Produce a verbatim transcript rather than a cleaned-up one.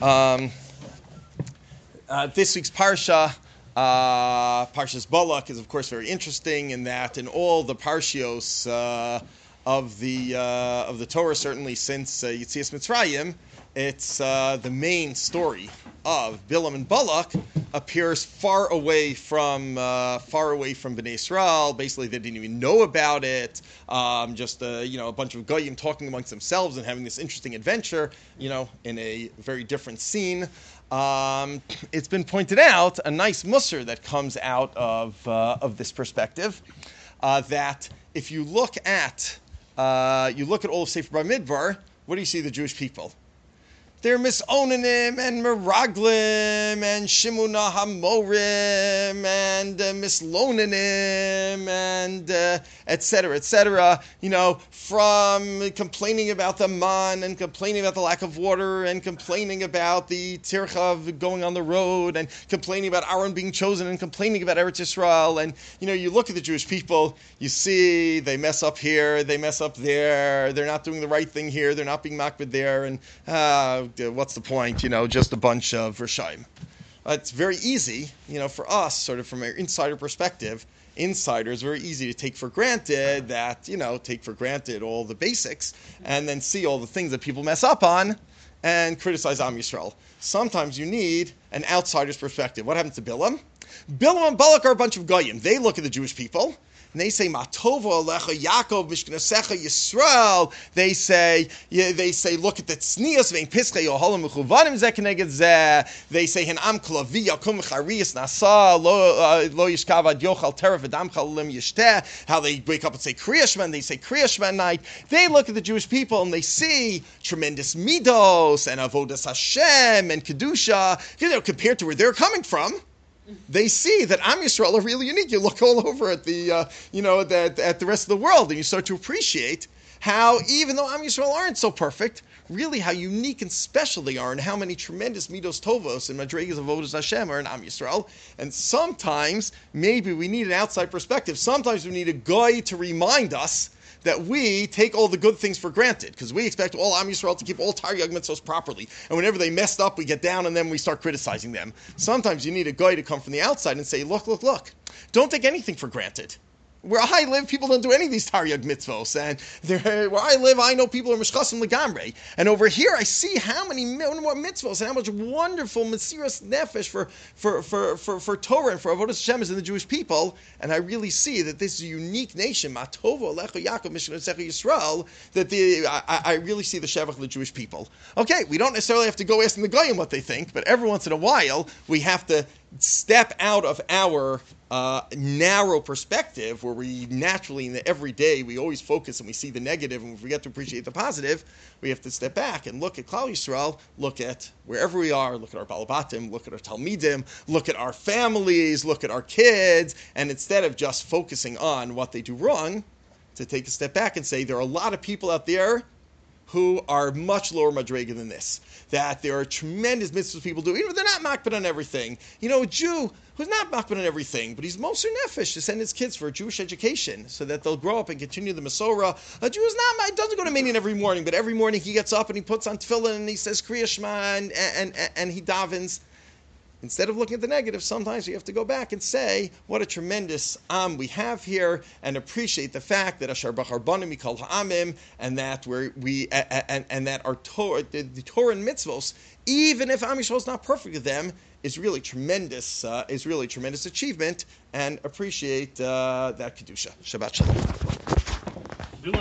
Um, uh, this week's parsha, uh, Parshas Balak, is of course very interesting in that in all the parshios uh, of the uh, of the Torah, certainly since uh, Yetzias Mitzrayim, it's uh, the main story of Bilam and Balak appears far away from uh, far away from Bnei Israel. Basically, they didn't even know about it. Um, just uh, you know, a bunch of goyim talking amongst themselves and having this interesting adventure. You know, in a very different scene. Um, it's been pointed out a nice musar that comes out of uh, of this perspective uh, that if you look at uh, you look at all of Sefer Bamidbar, what do you see? The Jewish people. They're misonanim and meraglim and shimuna hamorim and uh, mislonanim and uh, et cetera, et cetera. You know, from complaining about the man and complaining about the lack of water and complaining about the tircha going on the road and complaining about Aaron being chosen and complaining about Eretz Yisrael. And, you know, you look at the Jewish people, you see they mess up here, they mess up there, they're not doing the right thing here, they're not being makbid there, and uh, what's the point? You know, just a bunch of Rishaim. Uh, it's very easy, you know, for us, sort of from an insider perspective, insiders, very easy to take for granted that, you know, take for granted all the basics and then see all the things that people mess up on and criticize Am Yisrael. Sometimes you need an outsider's perspective. What happens to Bilam? Bilam and Balak are a bunch of goyim. They look at the Jewish people. And they say, Matova Alecha Yaakov Mishknesecha Yisrael. They say, yeah, they say, look at the tznius vein pischei yohalim mechuvanim zeh keneged zeh. They say, Hen am klavi yakum chariyas nasa lo lo yishkav ad yochal teref v'dam chalim yishteh. How they wake up and say Kriya Shema, and they say Kriya Shema at night. They look at the Jewish people and they see tremendous midos and avodas Hashem and kedusha, you know, compared to where they're coming from. They see that Am Yisrael are really unique. You look all over at the, uh, you know, at the, at the rest of the world, and you start to appreciate how, even though Am Yisrael aren't so perfect, really how unique and special they are, and how many tremendous midos tovos and madrigas of avodas Hashem are in Am Yisrael. And sometimes, maybe we need an outside perspective. Sometimes we need a guy to remind us that we take all the good things for granted, because we expect all Am Yisrael to keep all Taryag mitzvos properly. And whenever they messed up, we get down and then we start criticizing them. Sometimes you need a guy to come from the outside and say, look, look, look, don't take anything for granted. Where I live, people don't do any of these Taryag mitzvos. And where I live, I know people are mishchasim legamrei. And over here, I see how many more mitzvos and how much wonderful mesiras nefesh for, for, for, for, for Torah and for avodas Hashem is in the Jewish people. And I really see that this is a unique nation, Matovo Alecha Yaakov Mishknesecha Yisrael, that the, I, I really see the shevach of the Jewish people. Okay, we don't necessarily have to go asking the goyim what they think, but every once in a while, we have to step out of our uh, narrow perspective, where we naturally, in the everyday, we always focus and we see the negative and we forget to appreciate the positive. We have to step back and look at Klal Yisrael, look at wherever we are, look at our Balabatim, look at our Talmidim, look at our families, look at our kids, and instead of just focusing on what they do wrong, to take a step back and say there are a lot of people out there who are much lower madrega than this. That there are tremendous mitzvahs people do, even if they're not makbid on everything. You know, a Jew who's not makbid on everything, but he's moser nefesh to send his kids for a Jewish education so that they'll grow up and continue the Masorah. A Jew is not, doesn't go to minyan every morning, but every morning he gets up and he puts on tefillin and he says Kriya Shema and, and, and, and he davens. Instead of looking at the negative, sometimes you have to go back and say, what a tremendous Am we have here, and appreciate the fact that Asher Bachar Banim Mikol Ha'amim, and that we're, we and, and that our Torah, the, the Torah and mitzvos, even if Am Yisrael is not perfect with them, is really tremendous. Uh, is really tremendous achievement, and appreciate uh, that kedusha. Shabbat shalom.